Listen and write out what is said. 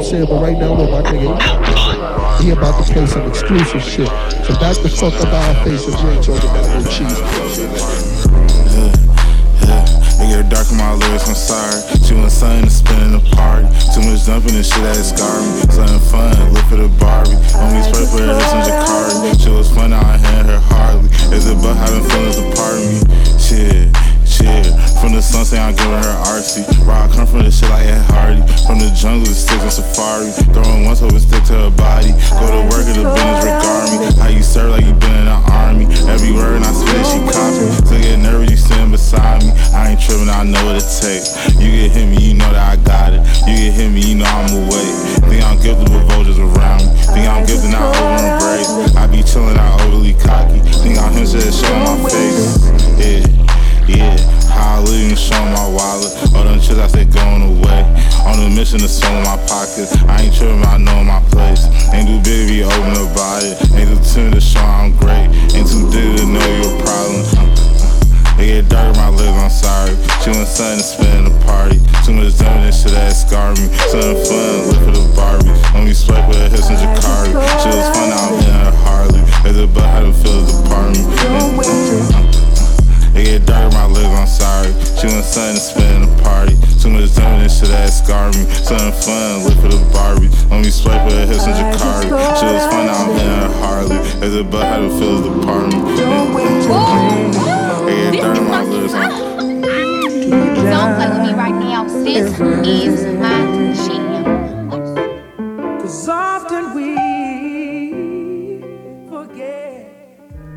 saying? But right now, look, my nigga, he about to play some exclusive shit. So back the fuck up our face if you ain't talking about no cheese. It get dark in my lyrics, I'm sorry. She want something to spend in the party. Too much dumping and shit that it scarred me. Something fun, live for the Barbie. Homie spray for her hips and Jacari. She was fun out here in her Harley. Is it but having feelings apart of me? Shit. From the sun, say I'm giving her RC. Where I come from, this shit like Ed Hardy. From the jungle, the sticks and safari. Throwing once, hope it stick to her body. Go to work at the business, regard me. How you serve like you been in the army. Every word I spit, she copy. So get nervous, you sitting beside me. I ain't tripping, I know what it takes. You get hit me, you know that I got it. You get hit me, you know I'm away. Think I'm gifted with vultures around me. Think I'm gifted, not over embrace. I be chillin', not overly cocky. Think I'm him, shit show my face. Yeah, how I live and show my wallet. All them chicks I said going away. On a mission to swallow my pockets. I ain't tripping, I know my place. Ain't too big to be open about it. Ain't too timid to show I'm great. Ain't too big to know your problem. It get dark in my lips, I'm sorry. She want something to spend in the party. Too much dumping and shit that scarred me. Something fun, live for the Barbie. When we swipe with her hips and Jacari. She was fun out in her Harley. As a butt, how to feel the part of me. It get dark in my lips, I'm sorry. She want something to spend in the party. Too much dumping and shit that scarred me. Something fun, live for the Barbie. When we swipe with her hips and Jacari. She was fun out in her Harley. As a butt, how to feel the part of me. Don't play with me right now. This is